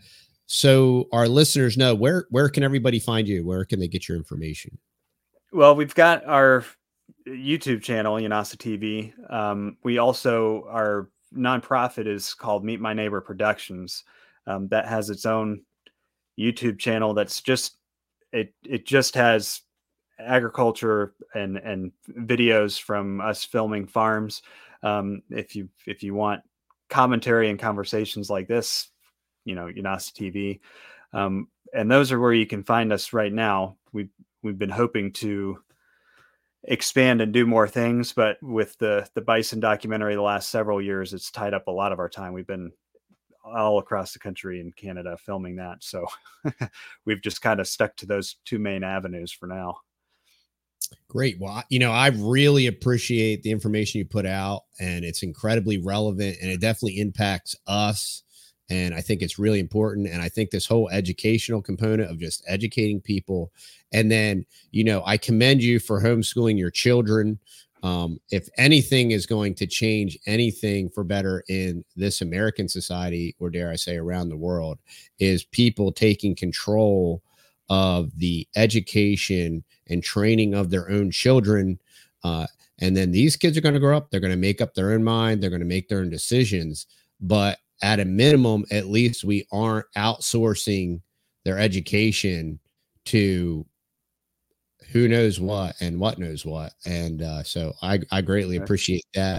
So our listeners know, where can everybody find you? Where can they get your information? Well, we've got our YouTube channel, Yanasa TV. We also, our nonprofit is called Meet My Neighbor Productions. That has its own YouTube channel. That's just, it just has agriculture and videos from us filming farms. If you want commentary and conversations like this, Yanasa TV. And those are where you can find us right now. We've been hoping to expand and do more things, but with the bison documentary the last several years, it's tied up a lot of our time. We've been all across the country in Canada filming that. So we've just kind of stuck to those two main avenues for now. Great. Well, I really appreciate the information you put out, and it's incredibly relevant, and it definitely impacts us. And I think it's really important. And I think this whole educational component of just educating people. And then, I commend you for homeschooling your children. If anything is going to change anything for better in this American society, or dare I say around the world, is people taking control of the education and training of their own children. And then these kids are going to grow up. They're going to make up their own mind. They're going to make their own decisions. But at a minimum, at least we aren't outsourcing their education to who knows what and what knows what. And so I greatly appreciate that.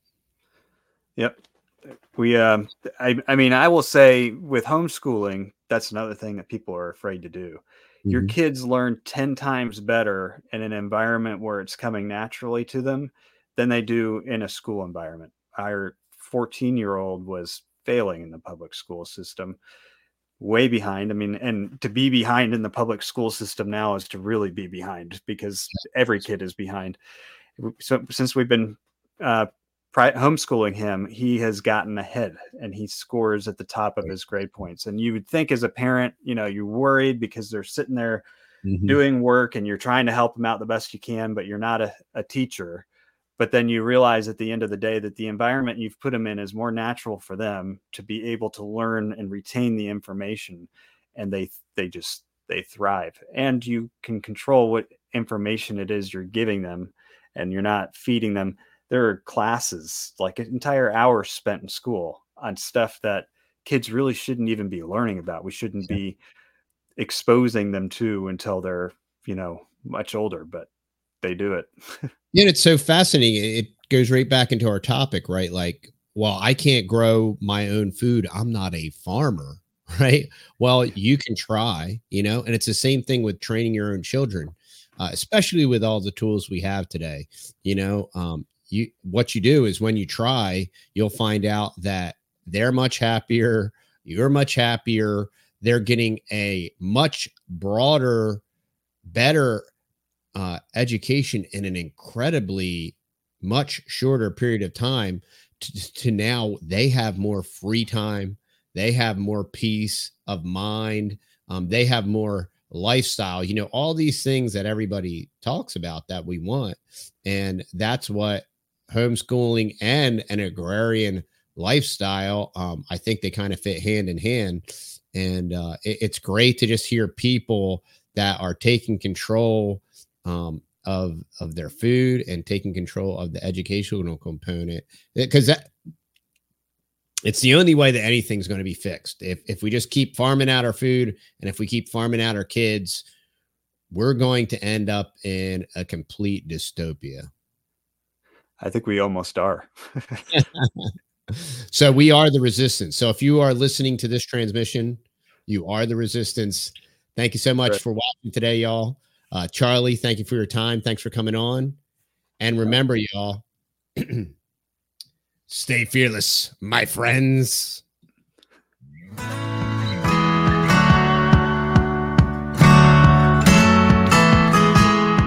Yep. We, I mean, I will say with homeschooling, that's another thing that people are afraid to do. Mm-hmm. Your kids learn 10 times better in an environment where it's coming naturally to them than they do in a school environment. Our 14-year-old was failing in the public school system, way behind. I mean, and to be behind in the public school system now is to really be behind, because every kid is behind. So since we've been homeschooling him, he has gotten ahead and he scores at the top of his grade points. And you would think as a parent, you're worried because they're sitting there doing work and you're trying to help them out the best you can, but you're not a teacher. But then you realize at the end of the day that the environment you've put them in is more natural for them to be able to learn and retain the information. And they thrive. And you can control what information it is you're giving them, and you're not feeding them. There are classes, like an entire hour spent in school on stuff that kids really shouldn't even be learning about. We shouldn't be exposing them to until they're, much older, but they do it. Yeah, it's so fascinating. It goes right back into our topic, right? Like, well, I can't grow my own food. I'm not a farmer, right? Well, you can try, and it's the same thing with training your own children, especially with all the tools we have today. What you do is when you try, you'll find out that they're much happier. You're much happier. They're getting a much broader, better education in an incredibly much shorter period of time to now they have more free time. They have more peace of mind. They have more lifestyle, all these things that everybody talks about that we want. And that's what homeschooling and an agrarian lifestyle, I think they kind of fit hand in hand. And it's great to just hear people that are taking control of their food and taking control of the educational component, because it's the only way that anything's going to be fixed. If we just keep farming out our food and if we keep farming out our kids, we're going to end up in a complete dystopia. I think we almost are. So we are the resistance. So if you are listening to this transmission, you are the resistance. Thank you so much for watching today, y'all. Charlie, thank you for your time. Thanks for coming on. And remember, y'all, stay fearless, my friends.